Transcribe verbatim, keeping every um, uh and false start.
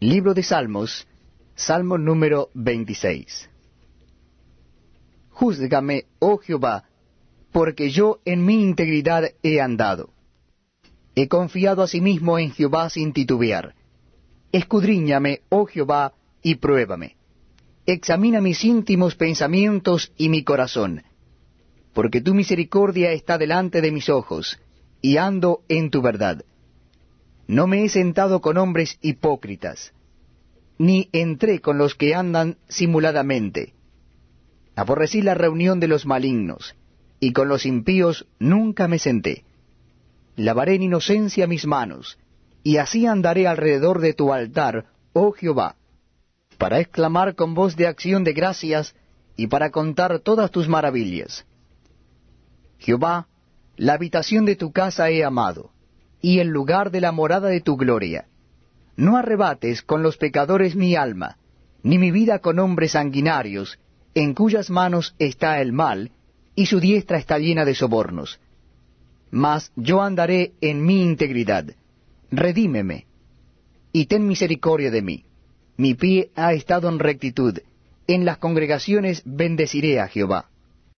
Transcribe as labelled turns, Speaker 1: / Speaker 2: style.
Speaker 1: Libro de Salmos, Salmo número veintiséis. Júzgame, oh Jehová, porque yo en mi integridad he andado. He confiado asimismo en Jehová sin titubear. Escudriñame, oh Jehová, y pruébame. Examina mis íntimos pensamientos y mi corazón, porque tu misericordia está delante de mis ojos, y ando en tu verdad. No me he sentado con hombres hipócritas, ni entré con los que andan simuladamente. Aborrecí la reunión de los malignos, y con los impíos nunca me senté. Lavaré en inocencia mis manos, y así andaré alrededor de tu altar, oh Jehová, para exclamar con voz de acción de gracias, y para contar todas tus maravillas. Jehová, la habitación de tu casa he amado, y el lugar de la morada de tu gloria. No arrebates con los pecadores mi alma, ni mi vida con hombres sanguinarios, en cuyas manos está el mal, y su diestra está llena de sobornos. Mas yo andaré en mi integridad. Redímeme, y ten misericordia de mí. Mi pie ha estado en rectitud. En las congregaciones bendeciré a Jehová.